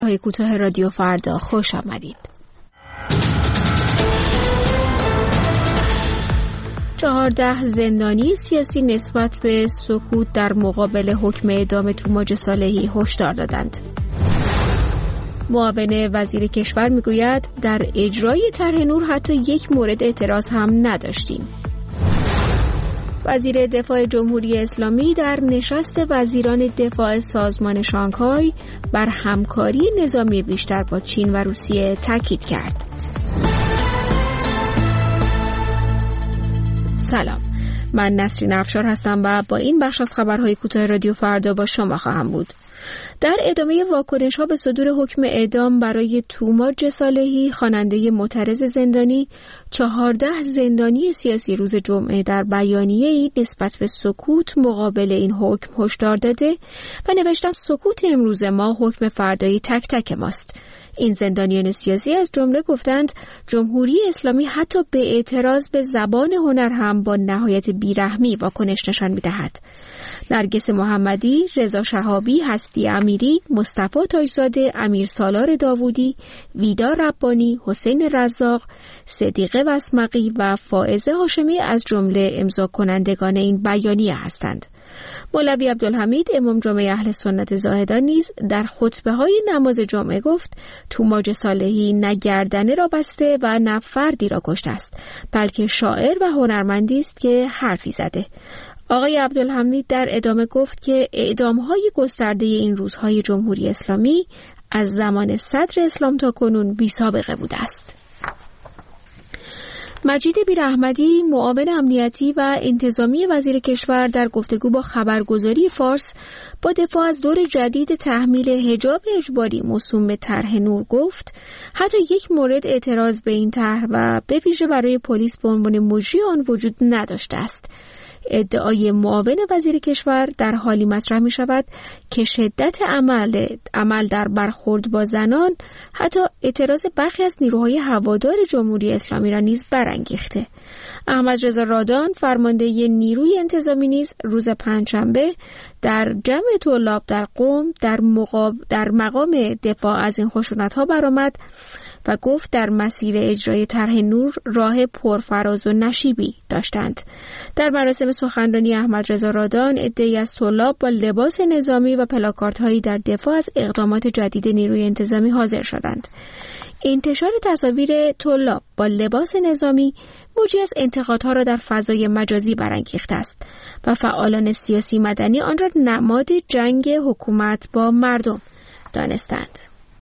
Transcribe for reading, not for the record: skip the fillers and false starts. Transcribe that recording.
های کوتاه رادیو فردا خوش آمدید. 14 زندانی سیاسی نسبت به سکوت در مقابل حکم اعدام توماج صالحی هشدار دادند. معاون وزیر کشور میگوید در اجرای طرح نور حتی یک مورد اعتراض هم نداشتیم. وزیر دفاع جمهوری اسلامی در نشست وزیران دفاع سازمان شانگهای بر همکاری نظامی بیشتر با چین و روسیه تاکید کرد. سلام، من نسرین افشار هستم و با این بخش از خبرهای کوتاه رادیو فردا با شما خواهم بود. در ادامه واکنش‌ها به صدور حکم اعدام برای توماج صالحی، خواننده معترض زندانی، 14 زندانی سیاسی روز جمعه در بیانیه‌ای نسبت به سکوت مقابل این حکم هشدار داده و نوشتند سکوت امروز ما حکم فردایی تک تک ماست. این زندانیان سیاسی از جمله گفتند جمهوری اسلامی حتی به اعتراض به زبان هنر هم با نهایت بیرحمی واکنش نشان می‌دهد. نرگس محمدی، رضا شهابی، هستی امیری، مصطفی تاجزاده، امیر سالار داوودی، ویدا ربانی، حسین رزاق، صدیقه وسمقی و فائزه هاشمی از جمله امضا کنندگان این بیانیه هستند. مولوی عبدالحمید امام جمعه اهل سنت زاهدان نیز در خطبه‌های نماز جمعه گفت توماج صالحی نه گردنه را بسته و نه فردی را کشته است، بلکه شاعر و هنرمندی است که حرفی زده. آقای عبدالحمید در ادامه گفت که اعدام‌های گسترده این روزهای جمهوری اسلامی از زمان صدر اسلام تا کنون بی‌سابقه بوده است. مجید بیراحمدی، معاون امنیتی و انتظامی وزیر کشور در گفتگو با خبرگزاری فارس با دفاع از دور جدید تحمیل حجاب اجباری موسوم به طرح نور گفت حتی یک مورد اعتراض به این طرح و به ویژه برای پلیس به عنوان مجری آن وجود نداشته است. ادعای معاون وزیر کشور در حالی مطرح می شود که شدت عمل در برخورد با زنان حتی اعتراض برخی از نیروهای هوادار جمهوری اسلامی را نیز برانگیخته. احمد رضا رادان، فرمانده نیروی انتظامی نیز روز پنجشنبه در جمع طلاب در قم در مقام دفاع از این خشونت‌ها برآمد و گفت در مسیر اجرای طرح نور راه پرفراز و نشیبی داشتند. در مراسم سخنرانی احمد رضا رادان عده‌ای از طلاب با لباس نظامی و پلاکاردهایی در دفاع از اقدامات جدید نیروی انتظامی حاضر شدند. انتشار تصاویر طلاب با لباس نظامی موجی از انتقادها را در فضای مجازی برانگیخته است و فعالان سیاسی مدنی آن را نماد جنگ حکومت با مردم دانستند.